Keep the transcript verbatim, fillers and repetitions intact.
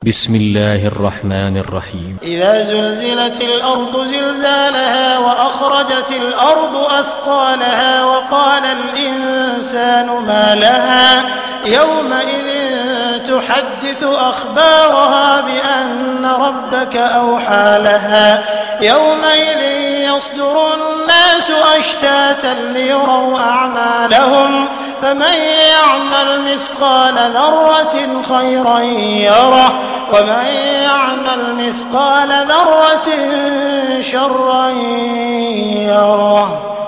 بسم الله الرحمن الرحيم إذا زلزلت الأرض زلزالها وأخرجت الأرض أثقالها وقال الإنسان ما لها يومئذ تحدث أخبارها بأن ربك أوحى لها يومئذ يصدر الناس أشتاتا ليروا أعمالهم فمن يعمل مثقال ذرة خيرا يره ومن يعمل مثقال ذرة شرا يره.